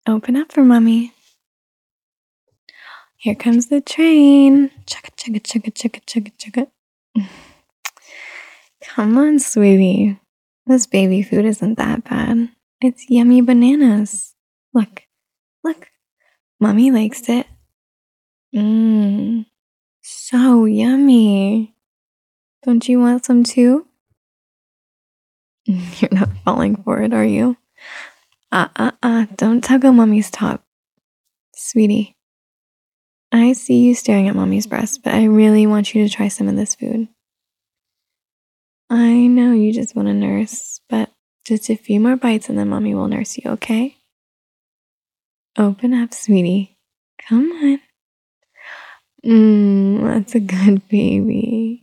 Open up for mommy. Here comes the train. Chugga, chugga, chugga, chugga, chugga, chugga. Come on, sweetie. This baby food isn't that bad. It's yummy bananas. Look, look. Mommy likes it. Mmm, so yummy. Don't you want some too? You're not falling for it, are you? Don't tug on mommy's top. Sweetie, I see you staring at mommy's breast, but I really want you to try some of this food. I know you just want to nurse, but just a few more bites and then mommy will nurse you, okay? Open up, sweetie. Come on. That's a good baby.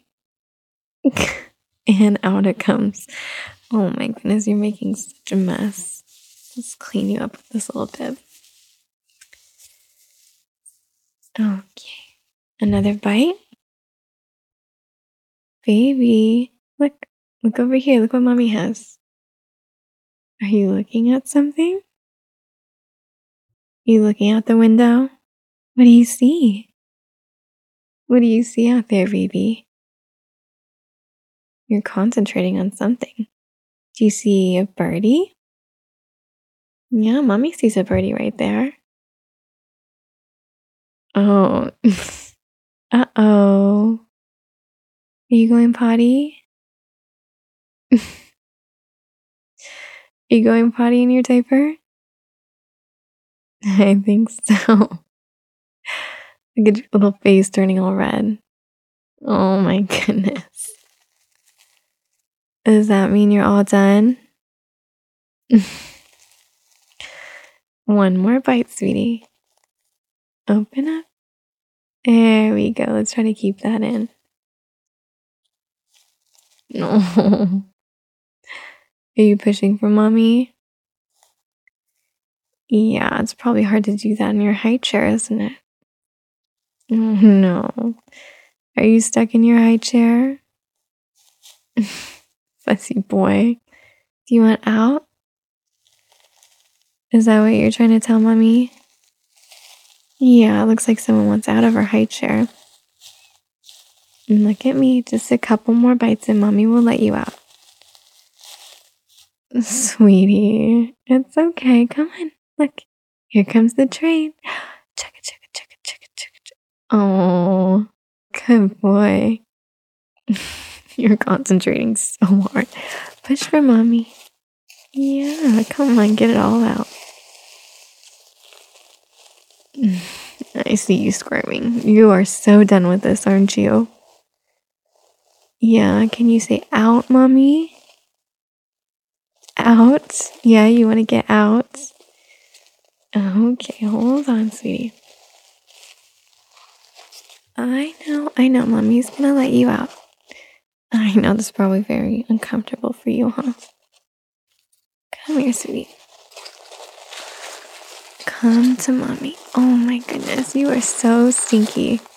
And out it comes. Oh my goodness, you're making such a mess. Let's clean you up with this little bib. Okay. Another bite? Baby, look over here. Look what mommy has. Are you looking at something? You looking out the window? What do you see? What do you see out there, baby? You're concentrating on something. Do you see a birdie? Yeah, mommy sees a birdie right there. Oh. Uh-oh. Are you going potty? Are you going potty in your diaper? I think so. Look at your little face turning all red. Oh my goodness. Does that mean you're all done? One more bite, sweetie. Open up. There we go. Let's try to keep that in. No. Are you pushing for mommy? Yeah, it's probably hard to do that in your high chair, isn't it? Oh, no. Are you stuck in your high chair? Fussy boy. Do you want out? Is that what you're trying to tell mommy? Yeah, it looks like someone wants out of her high chair. And look at me. Just a couple more bites and mommy will let you out. Sweetie, it's okay. Come on. Look, here comes the train. Chugga, chugga, chugga, chugga, chugga, chugga. Oh, good boy. You're concentrating so hard. Push for mommy. Yeah, come on, get it all out. I see you squirming. You are so done with this, aren't you? Yeah, can you say out, mommy? Out? Yeah, you want to get out? Okay, hold on, sweetie. I know, mommy's gonna let you out. I know this is probably very uncomfortable for you, huh? Come here, sweetie. Come to mommy. Oh my goodness, you are so stinky.